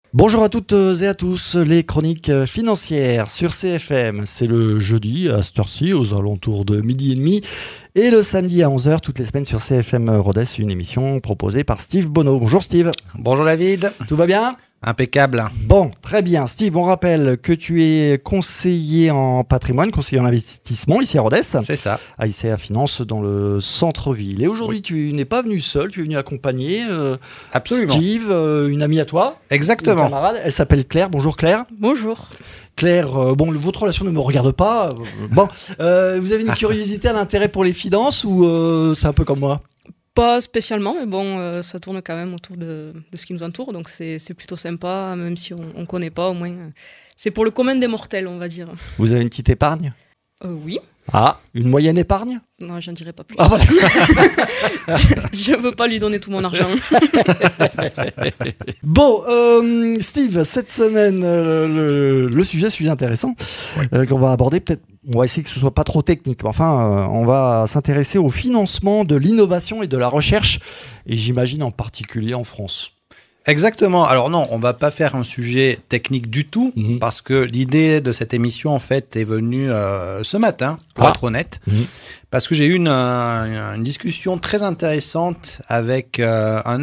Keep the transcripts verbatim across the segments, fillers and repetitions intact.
Bonjour à toutes et à tous, les chroniques financières sur C F M. C'est le jeudi à cette heure-ci, aux alentours de midi et demi, et le samedi à onze heures, toutes les semaines sur C F M Rodez, une émission proposée par Steve Bonneau. Bonjour Steve. Bonjour David. Tout va bien ? Impeccable. Bon, très bien. Steve, on rappelle que tu es conseiller en patrimoine, conseiller en investissement ici à Rodez. C'est ça. À I C A Finance dans le centre-ville. Et aujourd'hui, oui. Tu n'es pas venu seul, tu es venu accompagner euh, Absolument. Steve, euh, une amie à toi. Exactement. Une camarade. Elle s'appelle Claire. Bonjour Claire. Bonjour. Claire, euh, bon, votre relation ne me regarde pas. Euh, bon, euh, vous avez une curiosité, un intérêt pour les finances ou euh, c'est un peu comme moi ? Pas spécialement, mais bon, euh, ça tourne quand même autour de, de ce qui nous entoure, donc c'est, c'est plutôt sympa, même si on ne connaît pas, au moins. Euh, c'est pour le commun des mortels, on va dire. Vous avez une petite épargne ? euh, Oui. Ah, une moyenne épargne ? Non, j'en dirai pas plus. Ah, voilà. Je veux pas lui donner tout mon argent. Bon, euh, Steve, cette semaine, euh, le, le sujet, sujet intéressant, oui. euh, qu'on va aborder, peut-être, on va essayer que ce soit pas trop technique, mais enfin, euh, on va s'intéresser au financement de l'innovation et de la recherche, et j'imagine en particulier en France. Exactement. Alors non, on va pas faire un sujet technique du tout, mmh. parce que l'idée de cette émission, en fait, est venue euh, ce matin, pour ah. être honnête, mmh. parce que j'ai eu une, une, une discussion très intéressante avec euh, un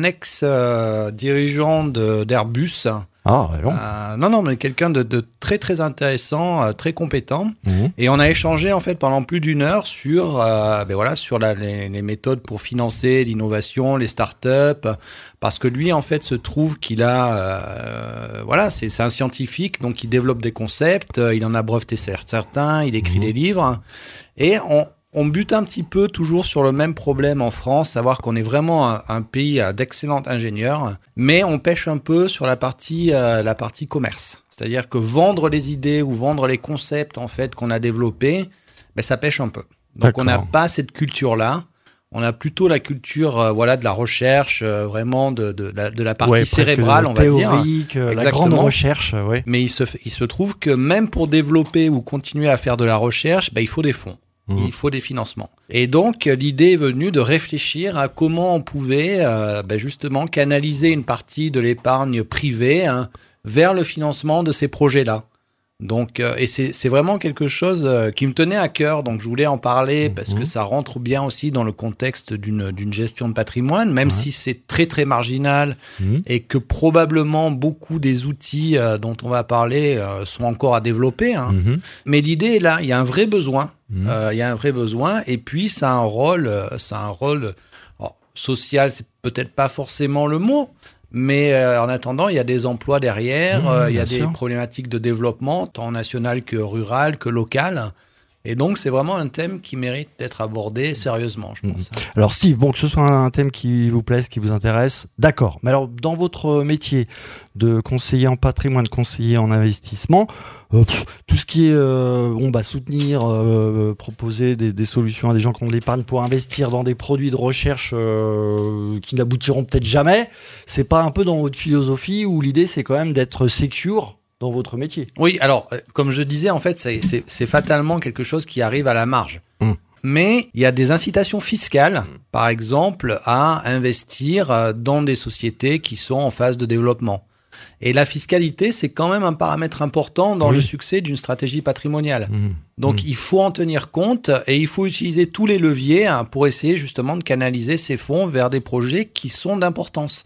ex-dirigeant de, d'Airbus. Ah, ouais, bon. euh, non, non, mais quelqu'un de, de très, très intéressant, euh, très compétent. Mmh. Et on a échangé, en fait, pendant plus d'une heure sur, euh, ben voilà, sur la, les, les méthodes pour financer l'innovation, les startups. Parce que lui, en fait, se trouve qu'il a, euh, voilà, c'est, c'est un scientifique, donc il développe des concepts, il en a breveté certains, il écrit mmh. des livres. Et on, On bute un petit peu toujours sur le même problème en France, savoir qu'on est vraiment un, un pays d'excellents ingénieurs, mais on pêche un peu sur la partie, euh, la partie commerce. C'est-à-dire que vendre les idées ou vendre les concepts en fait qu'on a développés, ben, ça pêche un peu. Donc D'accord. on n'a pas cette culture-là. On a plutôt la culture euh, voilà, de la recherche, euh, vraiment de, de, de, de la partie ouais, cérébrale, on va dire. Théorique, euh, la grande recherche. Ouais. Mais il se, il se trouve que même pour développer ou continuer à faire de la recherche, ben, il faut des fonds. Mmh. Il faut des financements. Et donc, l'idée est venue de réfléchir à comment on pouvait euh, ben justement canaliser une partie de l'épargne privée hein, vers le financement de ces projets-là. Donc, euh, et c'est, c'est vraiment quelque chose euh, qui me tenait à cœur. Donc, je voulais en parler mmh. parce que ça rentre bien aussi dans le contexte d'une, d'une gestion de patrimoine, même ouais. si c'est très, très marginal mmh. et que probablement beaucoup des outils euh, dont on va parler euh, sont encore à développer. Hein. Mmh. Mais l'idée est là, il y a un vrai besoin. Mmh. Euh, il y a un vrai besoin. Et puis, ça a un rôle, euh, ça a un rôle oh, social, c'est peut-être pas forcément le mot. Mais euh, en attendant, il y a des emplois derrière, mmh, euh, il y a des sûr. problématiques de développement, tant national que rural, que local. Et donc, c'est vraiment un thème qui mérite d'être abordé sérieusement, je pense. Mmh. Alors Steve, bon, que ce soit un thème qui vous plaise, qui vous intéresse, d'accord. Mais alors, dans votre métier de conseiller en patrimoine, conseiller en investissement, euh, pff, tout ce qui est euh, bon, bah, soutenir, euh, proposer des, des solutions à des gens qui ont de l'épargne pour investir dans des produits de recherche euh, qui n'aboutiront peut-être jamais, c'est pas un peu dans votre philosophie où l'idée, c'est quand même d'être secure dans votre métier? Oui, alors, comme je disais, en fait, c'est, c'est, c'est fatalement quelque chose qui arrive à la marge. Mmh. Mais il y a des incitations fiscales, par exemple, à investir dans des sociétés qui sont en phase de développement. Et la fiscalité, c'est quand même un paramètre important dans oui. le succès d'une stratégie patrimoniale. Mmh. Donc, mmh. il faut en tenir compte et il faut utiliser tous les leviers hein, pour essayer justement de canaliser ces fonds vers des projets qui sont d'importance.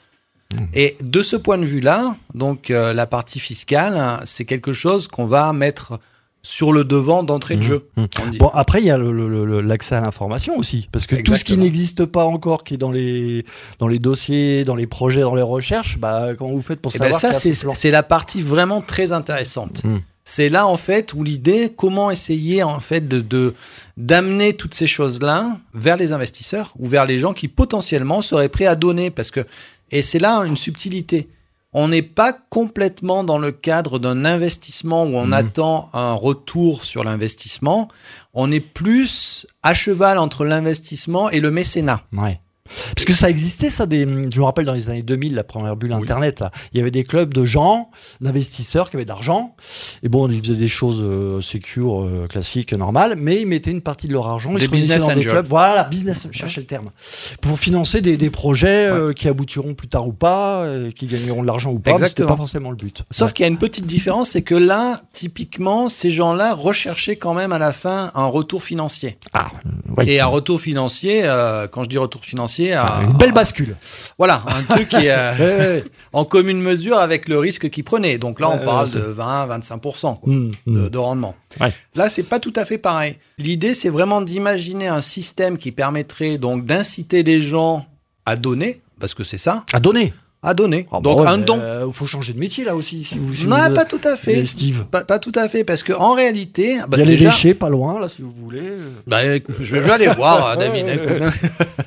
Et de ce point de vue-là, donc euh, la partie fiscale, hein, c'est quelque chose qu'on va mettre sur le devant d'entrée de jeu. Mmh. Bon, après, il y a le, le, le, l'accès à l'information aussi, parce que Exactement. Tout ce qui n'existe pas encore, qui est dans les, dans les dossiers, dans les projets, dans les recherches, bah, comment vous faites pour Et savoir ben ça, c'est, c'est la partie vraiment très intéressante. Mmh. C'est là, en fait, où l'idée, comment essayer, en fait, de, de, d'amener toutes ces choses-là vers les investisseurs ou vers les gens qui, potentiellement, seraient prêts à donner, parce que et c'est là une subtilité. On n'est pas complètement dans le cadre d'un investissement où on mmh. attend un retour sur l'investissement. On est plus à cheval entre l'investissement et le mécénat. Ouais. Parce que ça existait, ça, des, je me rappelle dans les années deux mille, la première bulle Oui. Internet, là, il y avait des clubs de gens, d'investisseurs qui avaient de l'argent, et bon, ils faisaient des choses euh, secure, euh, classiques, normales, mais ils mettaient une partie de leur argent, Des ils se réunissaient business dans des angels. clubs, voilà, business, je cherchais le terme, pour financer des, des projets euh, qui aboutiront plus tard ou pas, euh, qui gagneront de l'argent ou pas, mais c'était Exactement. pas forcément le but. Sauf Ouais. qu'il y a une petite différence, c'est que là, typiquement, ces gens-là recherchaient quand même à la fin un retour financier. Ah, oui. Et un retour financier, euh, quand je dis retour financier, Ah, à- une belle bascule. voilà, un truc qui est euh, Ouais, ouais, en commune mesure avec le risque qu'ils prenaient. Donc là, on Ouais, parle ouais, de vingt à vingt-cinq pour cent quoi, Mmh, mmh. de, de rendement. Ouais. Là, c'est pas tout à fait pareil. L'idée, c'est vraiment d'imaginer un système qui permettrait donc d'inciter les gens à donner, parce que c'est ça, À donner. à donner. Ah, bah donc ouais, un mais, don. euh, faut changer de métier là aussi. Si vous, si Non, vous- pas tout à fait. Euh, Steve. Pas, pas tout à fait, parce que en réalité, bah, Il y a les déjà, déchets pas loin là si vous voulez. bah, écoute, je vais je vais aller voir, euh, David. Ouais, ouais, écoute.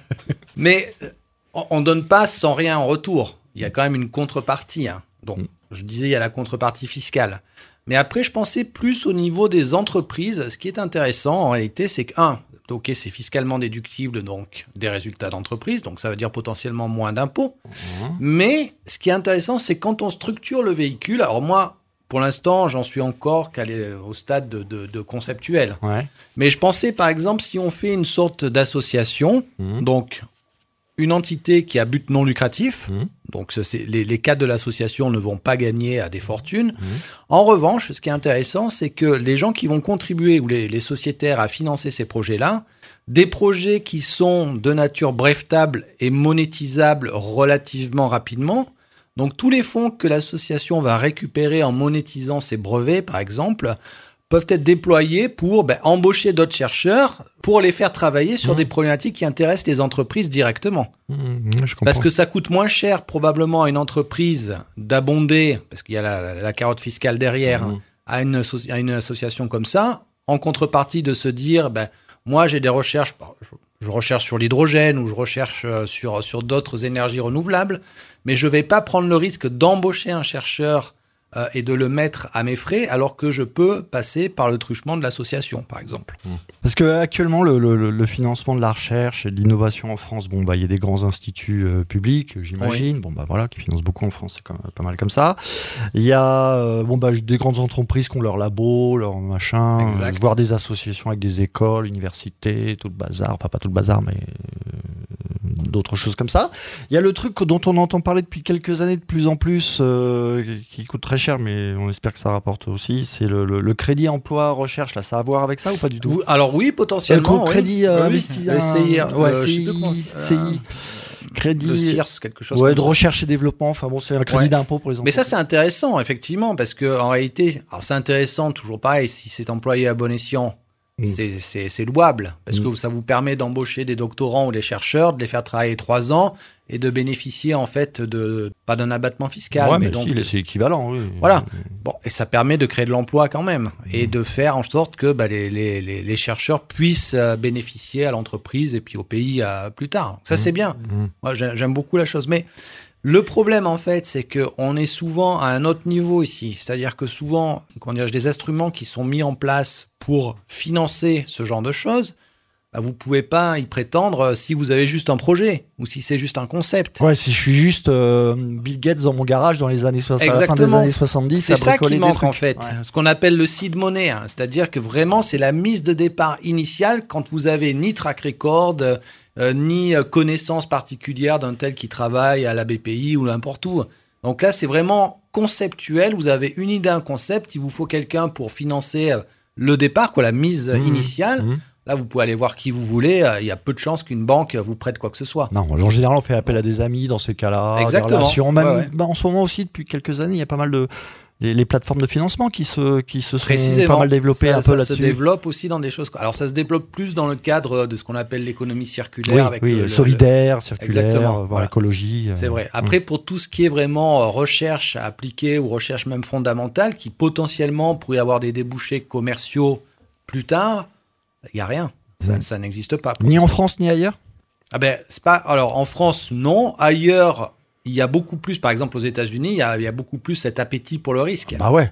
Mais euh, on, on donne pas sans rien en retour. Il y a quand même une contrepartie. Hein. Donc, Mm. je disais, il y a la contrepartie fiscale. Mais après, je pensais plus au niveau des entreprises. Ce qui est intéressant, en réalité, c'est que, un, ok, c'est fiscalement déductible, donc des résultats d'entreprise, donc ça veut dire potentiellement moins d'impôts. Mmh. Mais ce qui est intéressant, c'est quand on structure le véhicule. Alors moi, pour l'instant, j'en suis encore qu'à les- au stade de, de- de conceptuel. Ouais. Mais je pensais, par exemple, si on fait une sorte d'association, Mmh. donc une entité qui a but non lucratif, Mmh. donc ce- c'est- les, les cadres de l'association ne vont pas gagner à des fortunes. Mmh. En revanche, ce qui est intéressant, c'est que les gens qui vont contribuer, ou les, les sociétaires, à financer ces projets-là, des projets qui sont de nature brevetable et monétisables relativement rapidement, donc tous les fonds que l'association va récupérer en monétisant ses brevets, par exemple, peuvent être déployés pour ben, embaucher d'autres chercheurs pour les faire travailler sur Mmh. des problématiques qui intéressent les entreprises directement. Mmh, je comprends. Parce que ça coûte moins cher probablement à une entreprise d'abonder, parce qu'il y a la, la carotte fiscale derrière, Mmh. à, une asso- à une association comme ça, en contrepartie de se dire, ben, moi j'ai des recherches, je, je recherche sur l'hydrogène ou je recherche euh, sur, sur d'autres énergies renouvelables, mais je ne vais pas prendre le risque d'embaucher un chercheur euh, et de le mettre à mes frais, alors que je peux passer par le truchement de l'association, par exemple. Parce que actuellement le, le- le financement de la recherche et de l'innovation en France, bon bah il y a des grands instituts euh, publics, j'imagine, bon bah voilà qui financent beaucoup en France, c'est quand même pas mal comme ça. Il y a euh, bon bah des grandes entreprises qui ont leur labo, leur machin, Exact. euh, voire des associations avec des écoles, universités, tout le bazar, enfin pas tout le bazar mais euh, d'autres choses comme ça. Il y a le truc dont on entend parler depuis quelques années de plus en plus, euh, qui coûte très cher, mais on espère que ça rapporte aussi, c'est le, le- le crédit emploi recherche. Là, ça a à voir avec ça ou pas du tout? Ou- Alors oui, Euh, potentiellement. le oui. crédit euh, Oui, investi, le C I R, ouais, euh, je sais plus C I, comment- C I, euh, crédit, le C I R C, quelque chose ouais, comme de ça. recherche et développement. Enfin bon, c'est un crédit Ouais. d'impôt pour les Mais entreprises. ça, c'est intéressant, effectivement, parce que en réalité, alors c'est intéressant, toujours pareil, si c'est employé à bon escient, Mm. c'est- c'est c'est louable, parce Mm. que ça vous permet d'embaucher des doctorants ou des chercheurs, de les faire travailler trois ans et de bénéficier, en fait, de pas d'un abattement fiscal, Ouais, mais mais donc si, c'est équivalent. Oui. Voilà. Bon, et ça permet de créer de l'emploi quand même et de faire en sorte que bah, les, les, les, les chercheurs puissent euh, bénéficier à l'entreprise et puis au pays euh, plus tard. Donc ça, c'est bien. Mm. Moi, j'ai- j'aime beaucoup la chose. Mais le problème, en fait, c'est qu'on est souvent à un autre niveau ici. C'est-à-dire que souvent, comment dirais-je, des instruments qui sont mis en place pour financer ce genre de choses, bah, vous pouvez pas y prétendre euh, si vous avez juste un projet ou si c'est juste un concept. Ouais, si je suis juste euh, Bill Gates dans mon garage dans les années soixante, à la fin des Exactement. années soixante-dix, C'est à ça bricoler qui des manque trucs. en fait, Ouais. ce qu'on appelle le seed money, hein. C'est-à-dire que vraiment c'est la mise de départ initiale quand vous avez ni track record, euh, ni euh, connaissance particulière d'un tel qui travaille à la B P I ou n'importe où. Donc là c'est vraiment conceptuel, vous avez une idée, un concept, il vous faut quelqu'un pour financer euh, le départ, quoi, la mise euh, Mmh. initiale. Mmh. Là vous pouvez aller voir qui vous voulez, euh, il y a peu de chances qu'une banque vous prête quoi que ce soit. Non, en général, on fait appel à des amis dans ces cas-là, Exactement. des relations. Même Ouais, ouais. bah, en ce moment aussi, depuis quelques années, il y a pas mal de les, les plateformes de financement qui se qui se sont Précisément. pas mal développées ça, un peu ça se là-dessus. développe aussi dans des choses. Alors ça se développe plus dans le cadre de ce qu'on appelle l'économie circulaire. Oui, avec oui, le- le- solidaire, circulaire, Exactement, voire voilà. écologie. C'est euh, vrai. Après, pour tout ce qui est vraiment euh, recherche appliquée ou recherche même fondamentale, qui potentiellement pourrait avoir des débouchés commerciaux plus tard, il n'y a rien. Ça, Mm. ça n'existe pas. pour Ni en l'instant. France ni ailleurs. Ah ben, c'est pas. Alors, en France, non. Ailleurs, il y a beaucoup plus. Par exemple, aux États-Unis, il y a, il y a beaucoup plus cet appétit pour le risque. Bah ouais.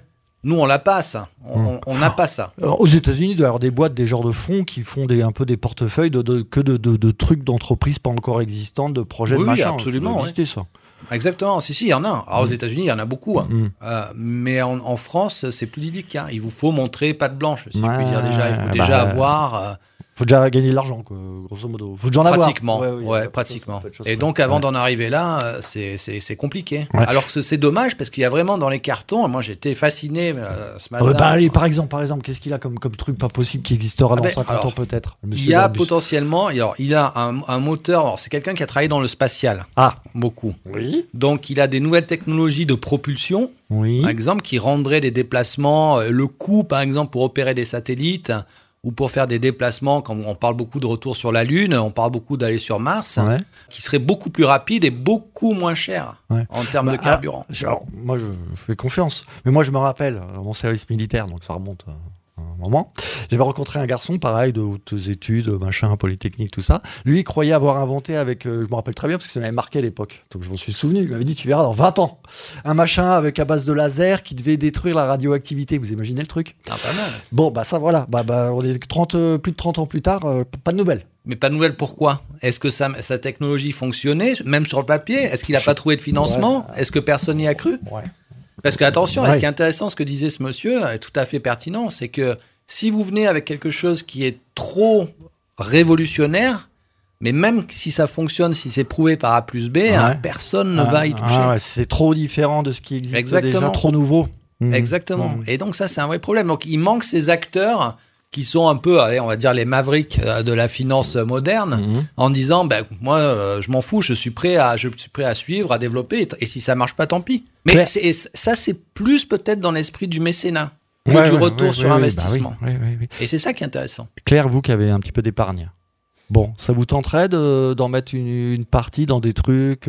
Nous, on l'a pas, ça. On n'a pas ça. Alors, aux États-Unis, il doit y avoir des boîtes, des genres de fonds qui font des, un peu des portefeuilles de, de, que de, de, de trucs d'entreprises pas encore existantes, de projets oui, de machin. Oui, absolument. Ça exister, ça. Exactement. Si, si, il y en a. Alors, mmh. aux États-Unis, il y en a beaucoup. Hein. Mmh. Euh, mais en, en France, c'est plus délicat. Il vous faut montrer patte blanche, si ouais, je puis dire déjà. Il faut bah, déjà avoir... Euh, faut déjà gagner de l'argent, quoi, grosso modo. Faut déjà en pratiquement, avoir. Ouais, ouais, pratiquement. Chose, et donc, avant ouais. d'en arriver là, c'est, c'est, c'est compliqué. Ouais. Alors que c'est dommage parce qu'il y a vraiment dans les cartons, moi j'étais fasciné euh, ce matin. Euh, bah, allez, par exemple, par exemple, qu'est-ce qu'il a comme, comme truc pas possible qui existera ah dans ben, cinquante alors, ans peut-être? Il y a Airbus. potentiellement, alors, il a un, un moteur, alors, c'est quelqu'un qui a travaillé dans le spatial. Ah. Beaucoup. Oui. Donc, il a des nouvelles technologies de propulsion. Oui. Par exemple, qui rendraient des déplacements, le coût, par exemple, pour opérer des satellites. Ou pour faire des déplacements, quand on parle beaucoup de retour sur la Lune, on parle beaucoup d'aller sur Mars, ouais. qui serait beaucoup plus rapide et beaucoup moins cher ouais. en termes bah, de carburant. Alors, moi, je, je fais confiance. Mais moi, je me rappelle, mon service militaire, donc ça remonte à un moment, j'avais rencontré un garçon, pareil, de hautes études, machin, polytechnique, tout ça. Lui, il croyait avoir inventé avec, euh, je me rappelle très bien, parce que ça m'avait marqué à l'époque, donc je m'en suis souvenu, il m'avait dit, tu verras dans vingt ans, un machin avec à base de laser qui devait détruire la radioactivité. Vous imaginez le truc? Ah, pas mal. Bon, bah ça, voilà. Bah, bah, on est trente, euh, plus de trente ans plus tard, euh, pas de nouvelles. Mais pas de nouvelles, pourquoi? Est-ce que sa, sa technologie fonctionnait, même sur le papier? Est-ce qu'il n'a pas trouvé de financement? Ouais. Est-ce que personne n'y a cru? Ouais. Parce que, attention, ouais. ce qui est intéressant, ce que disait ce monsieur, est tout à fait pertinent, c'est que si vous venez avec quelque chose qui est trop révolutionnaire, mais même si ça fonctionne, si c'est prouvé par A plus B, ouais. hein, personne ne ah, va y toucher. Ah, c'est trop différent de ce qui existe Exactement. déjà, trop nouveau. Mmh. Exactement. Mmh. Et donc ça, c'est un vrai problème. Donc il manque ces acteurs qui sont un peu, allez, on va dire, les mavericks de la finance moderne, mmh. en disant, ben, moi, euh, je m'en fous, je suis prêt à, je suis prêt à suivre, à développer, et, et si ça marche pas, tant pis. Mais c'est, ça, c'est plus peut-être dans l'esprit du mécénat. Que ouais, du ouais, retour ouais, sur ouais, investissement. Bah oui, oui, oui. Et c'est ça qui est intéressant. Claire, vous qui avez un petit peu d'épargne, bon, ça vous tenterait de, d'en mettre une, une partie dans des trucs,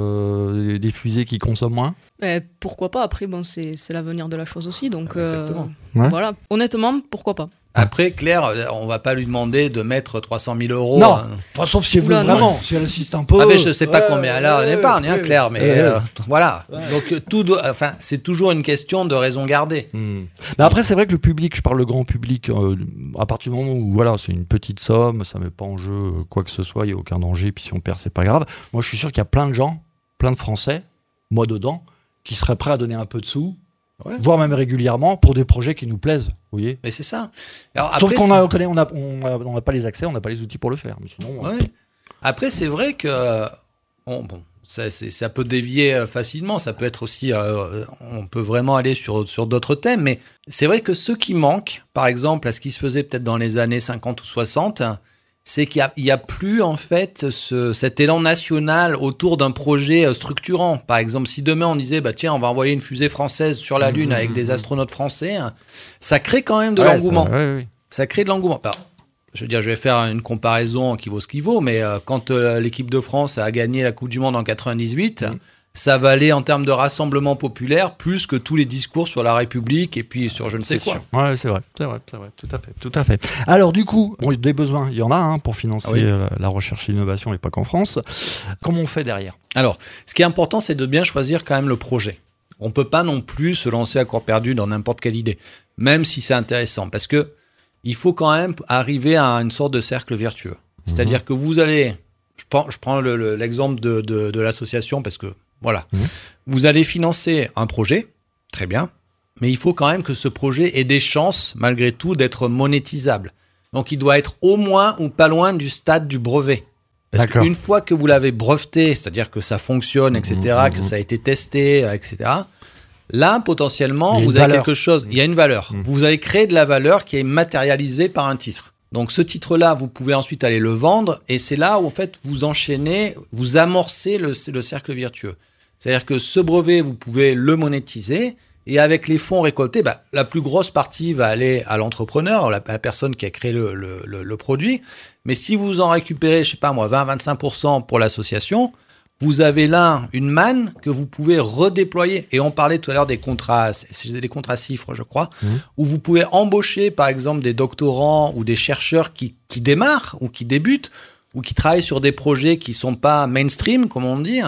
euh, des fusées qui consomment moins? Eh, pourquoi pas? Après, bon, c'est, c'est l'avenir de la chose aussi. Donc, Exactement. Euh, ouais. Voilà. Honnêtement, pourquoi pas? Après, Claire, on va pas lui demander de mettre trois cent mille euros. Non, hein. Sauf si elle veut vraiment, non. si elle assiste un peu. Ah, mais je sais pas ouais, combien elle a en épargne, ouais, hein, Claire, mais ouais. euh, voilà. Ouais. Donc, tout doit, enfin, c'est toujours une question de raison gardée. Hmm. Mais après, c'est vrai que le public, je parle le grand public, euh, à partir du moment où, voilà, c'est une petite somme, ça met pas en jeu quoi que ce soit, il y a aucun danger, puis si on perd, c'est pas grave. Moi, je suis sûr qu'il y a plein de gens, plein de Français, moi dedans, qui seraient prêts à donner un peu de sous. Ouais. Voire même régulièrement pour des projets qui nous plaisent, vous voyez. Mais c'est ça. Alors, Sauf après, qu'on a, on n'a on a, on a pas les accès, on n'a pas les outils pour le faire. Mais sinon, ouais. euh... Après, c'est vrai que bon, bon ça, c'est, ça peut dévier facilement. Ça peut être aussi, euh, on peut vraiment aller sur sur d'autres thèmes. Mais c'est vrai que ce qui manque, par exemple, à ce qui se faisait peut-être dans les années cinquante ou soixante, c'est qu'il y a, il y a plus en fait ce, cet élan national autour d'un projet structurant. Par exemple, si demain on disait bah tiens on va envoyer une fusée française sur la Lune mmh, avec mmh, des astronautes français, ça crée quand même de ouais, l'engouement. Ça, ouais, ouais. ça crée de l'engouement. Alors, je veux dire, je vais faire une comparaison qui vaut ce qu'il vaut, mais euh, quand euh, l'équipe de France a gagné la Coupe du Monde en quatre-vingt-dix-huit, mmh. ça valait en termes de rassemblement populaire plus que tous les discours sur la République et puis sur je ne sais c'est quoi. Ouais, c'est vrai, c'est vrai, c'est vrai, tout à fait, tout à fait. Alors du coup, bon, des besoins, il y en a hein, pour financer ah oui. la, la recherche et l'innovation, et pas qu'en France. Comment on fait derrière? Alors, ce qui est important, c'est de bien choisir quand même le projet. On peut pas non plus se lancer à corps perdu dans n'importe quelle idée, même si c'est intéressant, parce que il faut quand même arriver à une sorte de cercle vertueux. C'est-à-dire mmh. que vous allez, je prends, je prends le, le, l'exemple de, de, de l'association parce que voilà. Mmh. Vous allez financer un projet, très bien, mais il faut quand même que ce projet ait des chances, malgré tout, d'être monétisable. Donc, il doit être au moins ou pas loin du stade du brevet. Parce D'accord. qu'une fois que vous l'avez breveté, c'est-à-dire que ça fonctionne, et cetera, mmh, que mmh. ça a été testé, et cetera, là, potentiellement, vous avez valeur. quelque chose, il y a une valeur. Mmh. Vous avez créé de la valeur qui est matérialisée par un titre. Donc, ce titre-là, vous pouvez ensuite aller le vendre, et c'est là où, en fait, vous enchaînez, vous amorcez le, le cercle vertueux. C'est-à-dire que ce brevet, vous pouvez le monétiser, et avec les fonds récoltés, bah, la plus grosse partie va aller à l'entrepreneur, la, la personne qui a créé le, le, le, le produit. Mais si vous en récupérez, je sais pas moi, vingt à vingt-cinq pour cent pour l'association, vous avez là une manne que vous pouvez redéployer. Et on parlait tout à l'heure des contrats, c'est des contrats chiffres, je crois, mmh. où vous pouvez embaucher, par exemple, des doctorants ou des chercheurs qui, qui démarrent ou qui débutent ou qui travaillent sur des projets qui sont pas mainstream, comme on dit.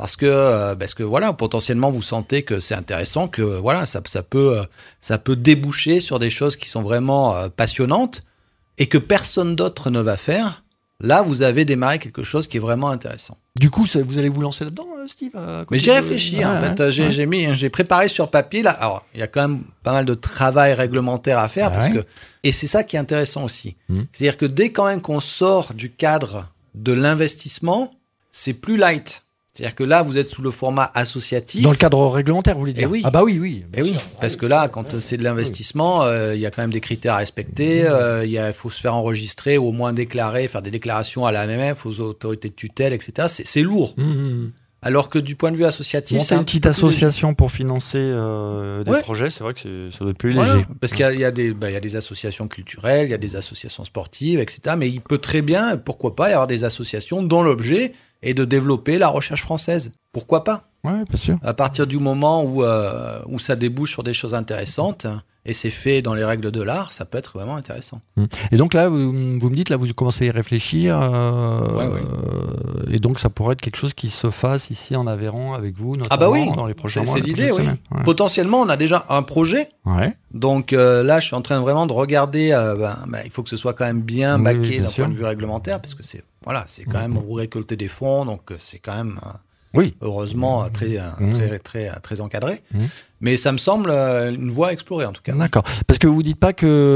Parce que, euh, parce que voilà, potentiellement, vous sentez que c'est intéressant, que voilà, ça, ça, peut, euh, ça peut déboucher sur des choses qui sont vraiment euh, passionnantes et que personne d'autre ne va faire. Là, vous avez démarré quelque chose qui est vraiment intéressant. Du coup, ça, vous allez vous lancer là-dedans, Steve Mais j'ai réfléchi, de... en ouais, fait. Ouais, j'ai, ouais. j'ai, mis, j'ai préparé sur papier. Là. Alors, il y a quand même pas mal de travail réglementaire à faire. Ah, parce ouais. que, et c'est ça qui est intéressant aussi. Mmh. C'est-à-dire que dès quand même qu'on sort du cadre de l'investissement, c'est plus light. C'est-à-dire que là, vous êtes sous le format associatif. Dans le cadre réglementaire, vous voulez dire ? Et oui. Ah bah oui, oui. Et oui, parce que là, quand c'est de l'investissement, il euh, y a quand même des critères à respecter. Il euh, faut se faire enregistrer, ou au moins déclarer, faire des déclarations à la M M F, aux autorités de tutelle, et cetera. C'est, c'est lourd. Mmh. Alors que du point de vue associatif, monter c'est un une petite association pour financer euh, des ouais. projets, c'est vrai que c'est, ça doit être plus léger. Voilà, parce qu'il y a, il y a des, bah, il y a des associations culturelles, il y a des associations sportives, et cetera. Mais il peut très bien, pourquoi pas, y avoir des associations dont l'objet est de développer la recherche française. Pourquoi pas ? Oui, bien sûr. À partir du moment où, euh, où ça débouche sur des choses intéressantes, et c'est fait dans les règles de l'art, ça peut être vraiment intéressant. Et donc là, vous, vous me dites, là, vous commencez à y réfléchir, euh, ouais, ouais. Euh, et donc ça pourrait être quelque chose qui se fasse ici en Aveyron avec vous, notamment ah bah oui, dans les prochains c'est, mois. C'est l'idée, oui. Ouais. Potentiellement, on a déjà un projet. Ouais. Donc euh, là, je suis en train vraiment de regarder. Euh, ben, ben, il faut que ce soit quand même bien oui, baqué oui, d'un sûr. point de vue réglementaire, parce que c'est voilà, c'est quand mmh. même vous récoltez des fonds, donc c'est quand même. Euh, Oui. Heureusement, très, mmh. très, très, très encadré. Mmh. Mais ça me semble une voie à explorer, en tout cas. D'accord. Parce que vous ne dites pas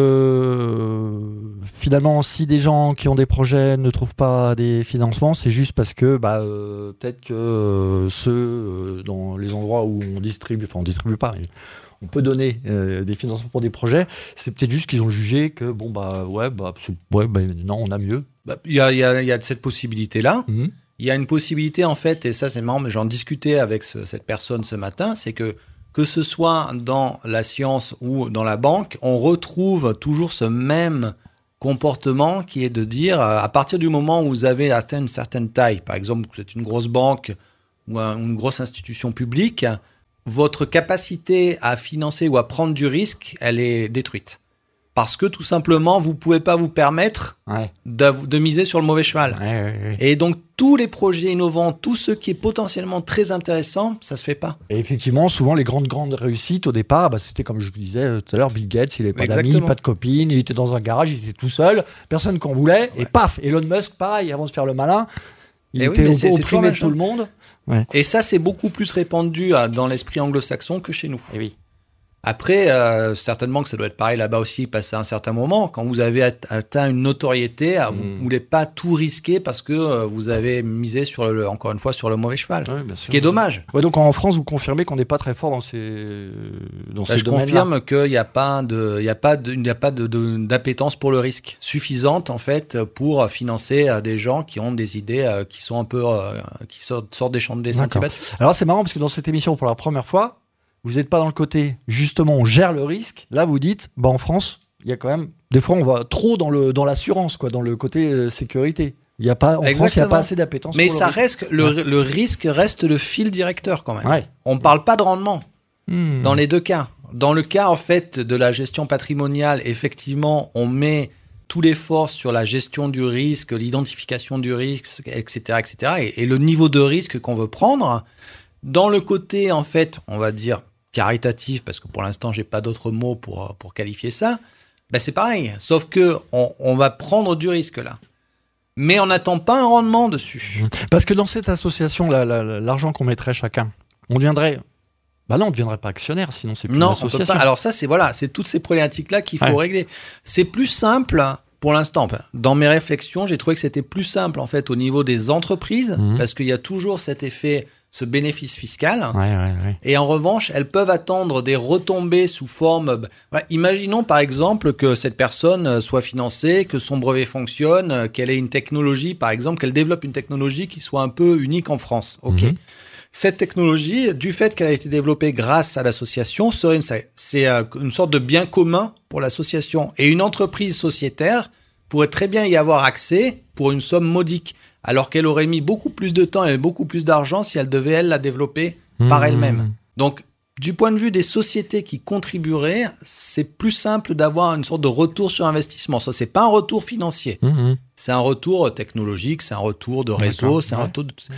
que, finalement, si des gens qui ont des projets ne trouvent pas des financements, c'est juste parce que bah, euh, peut-être que euh, ceux euh, dans les endroits où on distribue, enfin, on ne distribue pas, on peut donner euh, des financements pour des projets, c'est peut-être juste qu'ils ont jugé que, bon, bah, ouais, bah, ouais, bah non, on a mieux. Il bah, y, a, y, a, y a cette possibilité-là. Mmh. Il y a une possibilité, en fait, et ça c'est marrant, mais j'en discutais avec ce, cette personne ce matin, c'est que que ce soit dans la science ou dans la banque, on retrouve toujours ce même comportement qui est de dire, à partir du moment où vous avez atteint une certaine taille, par exemple, vous êtes une grosse banque ou un, une grosse institution publique, votre capacité à financer ou à prendre du risque, elle est détruite. Parce que tout simplement, vous ne pouvez pas vous permettre ouais. de, de miser sur le mauvais cheval. Ouais, ouais, ouais. Et donc, tous les projets innovants, tout ce qui est potentiellement très intéressant, ça ne se fait pas. Et effectivement, souvent, les grandes, grandes réussites, au départ, bah, c'était comme je vous disais tout à l'heure, Bill Gates, il n'avait pas d'amis, pas de copines, il était dans un garage, il était tout seul, personne qu'en voulait, ouais. et paf, Elon Musk, pareil, avant de faire le malin, il et était oui, au, au primé de tout le monde. Ouais. Et ça, c'est beaucoup plus répandu dans l'esprit anglo-saxon que chez nous. Et oui. Après, euh, certainement que ça doit être pareil là-bas aussi, passé un certain moment. Quand vous avez atteint une notoriété, mmh. vous ne voulez pas tout risquer parce que euh, vous avez misé, sur le, encore une fois, sur le mauvais cheval. Ouais, bien sûr. Ce qui est dommage. Ouais, donc en France, vous confirmez qu'on n'est pas très fort dans ces, dans bah, ces je domaines-là. Je confirme qu'il n'y a pas, de, il y a pas, de, il n'y a pas de, de, d'appétence pour le risque suffisante, en fait, pour financer euh, des gens qui ont des idées euh, qui sont un peu, euh, qui sortent, sortent des champs des sentiers battus. Alors c'est marrant parce que dans cette émission, pour la première fois, vous n'êtes pas dans le côté, justement, on gère le risque. Là, vous dites, bah, en France, il y a quand même... Des fois, on va trop dans, le, dans l'assurance, quoi, dans le côté euh, sécurité. Il y a pas, en Exactement. France, il n'y a pas assez d'appétence Mais pour ça le risque. reste, le, ouais. le risque reste le fil directeur, quand même. Ouais. On ne parle pas de rendement, mmh. dans les deux cas. Dans le cas, en fait, de la gestion patrimoniale, effectivement, on met tout l'effort sur la gestion du risque, l'identification du risque, et cetera, et cetera, et, et le niveau de risque qu'on veut prendre. Dans le côté, en fait, on va dire... caritatif, parce que pour l'instant, j'ai pas d'autres mots pour, pour qualifier ça, ben c'est pareil. Sauf que on, on va prendre du risque là. Mais on n'attend pas un rendement dessus. Parce que dans cette association, la, la, l'argent qu'on mettrait chacun, on deviendrait... Bah non, on ne deviendrait pas actionnaire, sinon c'est plus non, une association. On peut pas. Alors ça, c'est, voilà, c'est toutes ces problématiques-là qu'il faut ouais. régler. C'est plus simple... Pour l'instant, enfin, dans mes réflexions, j'ai trouvé que c'était plus simple en fait au niveau des entreprises, mmh. parce qu'il y a toujours cet effet, ce bénéfice fiscal. Ouais, ouais, ouais. Et en revanche, elles peuvent attendre des retombées sous forme... Bah, imaginons par exemple que cette personne soit financée, que son brevet fonctionne, qu'elle ait une technologie, par exemple, qu'elle développe une technologie qui soit un peu unique en France. Ok. Mmh. Cette technologie, du fait qu'elle a été développée grâce à l'association, serait une, c'est une sorte de bien commun pour l'association. Et une entreprise sociétaire pourrait très bien y avoir accès pour une somme modique, alors qu'elle aurait mis beaucoup plus de temps et beaucoup plus d'argent si elle devait, elle, la développer mmh. par elle-même. Donc, du point de vue des sociétés qui contribueraient, c'est plus simple d'avoir une sorte de retour sur investissement. Ça, c'est pas un retour financier. Mmh. C'est un retour technologique, c'est un retour de réseau, D'accord. c'est un ouais. retour de...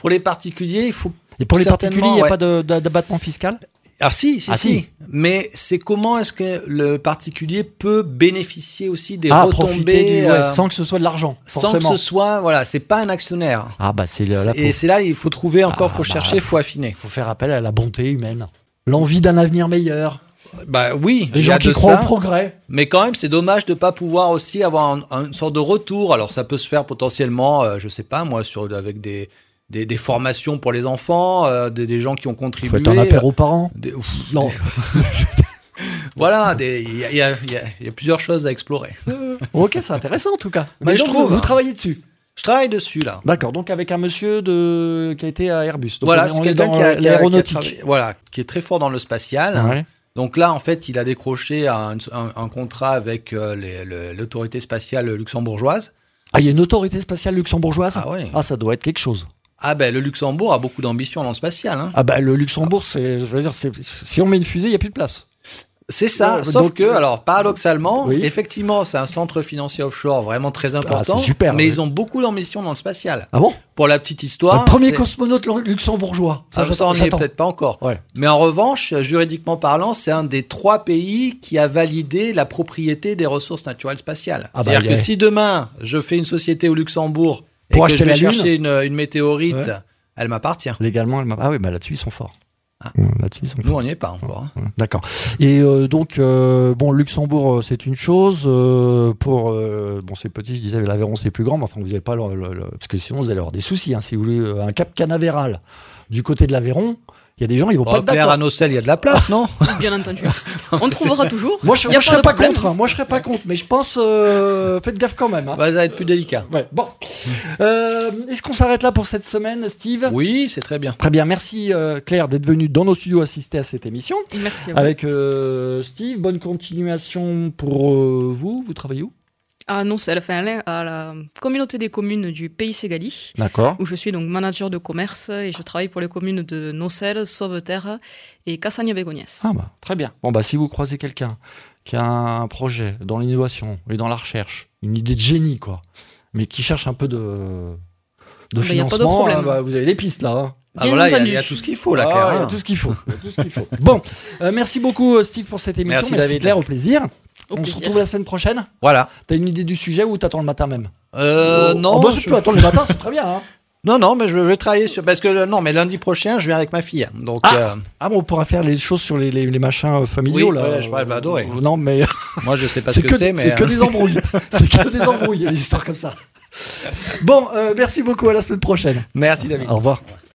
Pour les particuliers, il faut. Et pour les particuliers, il n'y a ouais. pas de, de, d'abattement fiscal? Ah si, si, ah, si, si. Mais c'est comment est-ce que le particulier peut bénéficier aussi des ah, retombées du, ouais, euh, sans que ce soit de l'argent, sans que ce soit, voilà, c'est pas un actionnaire. Ah bah c'est là. Et c'est là, il faut trouver encore, ah, faut bah, chercher, faut affiner. Il faut faire appel à la bonté humaine, l'envie d'un avenir meilleur. Bah oui, les gens qui croient au progrès. Mais quand même, c'est dommage de pas pouvoir aussi avoir un, un, une sorte de retour. Alors ça peut se faire potentiellement, euh, je sais pas moi, sur avec des Des, des formations pour les enfants, euh, des, des gens qui ont contribué. Faites un apéro aux parents. Des, ouf, non. Des... voilà, il y, y, y, y a plusieurs choses à explorer. Ok, c'est intéressant en tout cas. Mais, Mais je donc, trouve. Vous, vous travaillez dessus. Je travaille dessus là. D'accord, donc avec un monsieur de... qui a été à Airbus. Donc voilà, on c'est est quelqu'un dans qui a, l'aéronautique. qui a, qui a voilà, qui est très fort dans le spatial. Ouais. Donc là, en fait, il a décroché un, un, un contrat avec euh, les, le, l'autorité spatiale luxembourgeoise. Ah, il y a une autorité spatiale luxembourgeoise. Ah oui. Ah, ça doit être quelque chose. Ah ben le Luxembourg a beaucoup d'ambition dans le spatial. Hein. Ah ben le Luxembourg, c'est, je veux dire, c'est, si on met une fusée, il n'y a plus de place. C'est ça, ouais, sauf donc, que, alors paradoxalement, oui. effectivement, c'est un centre financier offshore vraiment très important, ah, super, mais ouais. ils ont beaucoup d'ambition dans le spatial. Ah bon? Pour la petite histoire... Le premier c'est... cosmonaute luxembourgeois. Ça, ça on n'y est peut-être pas encore. Ouais. Mais en revanche, juridiquement parlant, c'est un des trois pays qui a validé la propriété des ressources naturelles spatiales. Ah C'est-à-dire bah, que a... si demain, je fais une société au Luxembourg et pour que je vais la chercher une, une météorite... Ouais. Elle m'appartient. Légalement, elle m'appartient. Ah oui, bah là-dessus, ils sont forts. Ah. Là-dessus, ils sont Nous, forts. on n'y est pas encore. Hein. D'accord. Et euh, donc, euh, bon, Luxembourg, c'est une chose. Euh, pour, euh, bon, c'est petit, je disais, l'Aveyron, c'est plus grand, mais enfin, vous n'avez pas le, le, le... Parce que sinon, vous allez avoir des soucis. Hein, si vous voulez un Cap Canaveral du côté de l'Aveyron, il y a des gens, ils vont oh, pas être d'accord. Claire, à Nocelle, il y a de la place, non? Bien entendu. On trouvera toujours. Moi, je, moi, je pas serais pas problème. contre. Hein. Moi, je serais pas contre. Mais je pense, euh, faites gaffe quand même. Hein. Bah, ça va être plus délicat. Ouais. Bon. Euh, est-ce qu'on s'arrête là pour cette semaine, Steve? Oui, c'est très bien. Très bien. Merci euh, Claire d'être venue dans nos studios assister à cette émission. Merci à vous. Avec euh, Steve. Bonne continuation pour euh, vous. Vous travaillez où? À Nocelle, enfin, à la communauté des communes du Pays Ségalie. D'accord. Où je suis donc manager de commerce et je travaille pour les communes de Nocelle, Sauveterre et Cassagne-Bégonhès. Ah bah, très bien. Bon bah si vous croisez quelqu'un qui a un projet dans l'innovation et dans la recherche, une idée de génie quoi, mais qui cherche un peu de, de bah, financement, de hein, bah, vous avez des pistes là. Hein. Ah voilà, il y, y a tout ce qu'il faut là, Claire. Ah, il y a tout ce qu'il faut. Tout ce qu'il faut. Bon, euh, merci beaucoup Steve pour cette émission. Merci, merci David. Claire, au plaisir. Au On plaisir. se retrouve la semaine prochaine. Voilà. T'as une idée du sujet ou t'attends le matin même? Euh, oh, non. Oh, bah, je... tu peux attendre le matin, c'est très bien. Hein. Non, non, mais je vais travailler sur. Parce que non, mais lundi prochain, je viens avec ma fille. Donc. Ah, euh... ah bon, on pourra faire les choses sur les, les, les machins familiaux oui, là. Ouais, je crois qu'elle va adorer. Euh, non, mais. Moi, je sais pas c'est ce que, que c'est, mais. C'est que des embrouilles. C'est que des embrouilles, les histoires comme ça. Bon, euh, merci beaucoup. À la semaine prochaine. Merci, David. Au revoir.